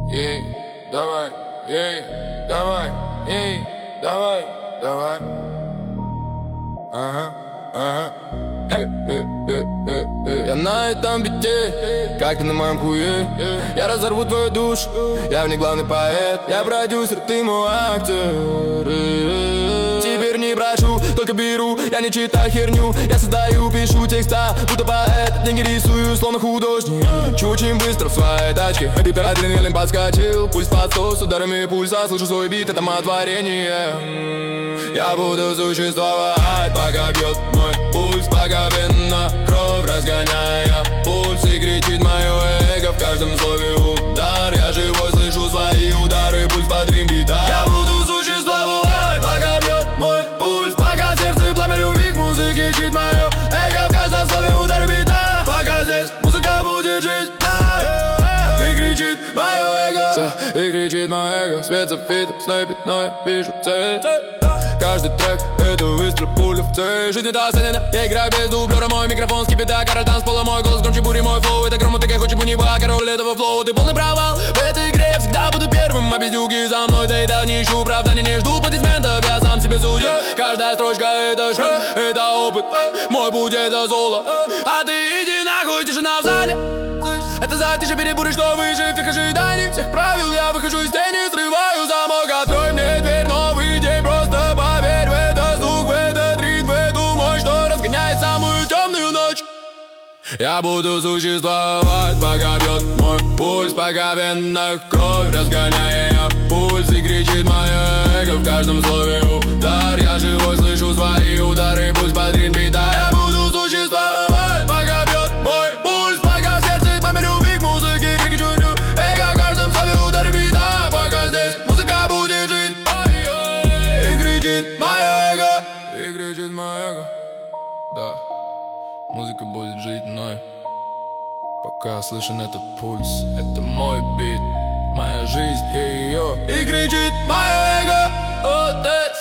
ей, давай, ей, давай, ей, давай, давай. Ага, ага. Я на этом бите, как ты на моем хуе. Я разорву твою душу, я в ней главный поэт. Я продюсер, ты мой актер. Теперь не прошу, только беру, я не читаю херню. Я создаю, пишу текста, будто поэт. Деньги рисую, словно художник. Чу очень быстро в своей тачке. Адреналин подскочил, пульс под 100 с ударами пульса. Слышу свой бит, это мое-творение. Я буду существовать, пока бьет мой пульс, пока вина кровь разгоняя пульс. И кричит мое эго в каждом слове удар. Я живой, слышу свои удары, пульс под рим-бита. Я буду существовать, пока бьет мой пульс, пока сердце пламя любви к музыке кричит мое эго в каждом слове удары бита. Пока здесь музыка будет жить, и кричит мое эго, и кричит мое эго. Свет софитов, снайпит, но я вижу цель. Каждый трек — это выстрел, пуля в цель. Жизнь это оценена, я играю без дублера. Мой микрофон скипида, король танцпола. Мой голос громче бури, мой флоу. Это гром, ты как хочешь, неба. Король этого флоу, ты полный провал. В этой игре я всегда буду первым, а бездюги за мной. Да и да не ищу оправдания, не жду аплодисментов. Я сам себе судья. Каждая строчка — это шрам, это опыт. Мой путь — это золо. А ты иди нахуй, тишина в зале. Это затишье перебуры, что выше всех ожиданий. Всех правил я выхожу из тени, срываю замок. Открой мне дверь, новый день, просто поверь в этот звук, в этот ритм, в эту мощь, что разгоняет самую темную ночь. Я буду существовать, пока бьет мой пульс, пока вена кровь разгоняя пульс. И кричит мое эго в каждом слове удар. Я живой, слышу свои удары, пульс под ритм-бита. Я буду существовать, пока бьет мой пульс, пока в сердце пламя любви к музыке кричу эго в каждом слове удары бита. Пока здесь музыка будет жить, и кричит мое эго, и кричит мое эго. Да, музыка будет жить мной, пока слышен этот пульс. Это мой бит, моя жизнь и ее. И кричит мое эго, вот это.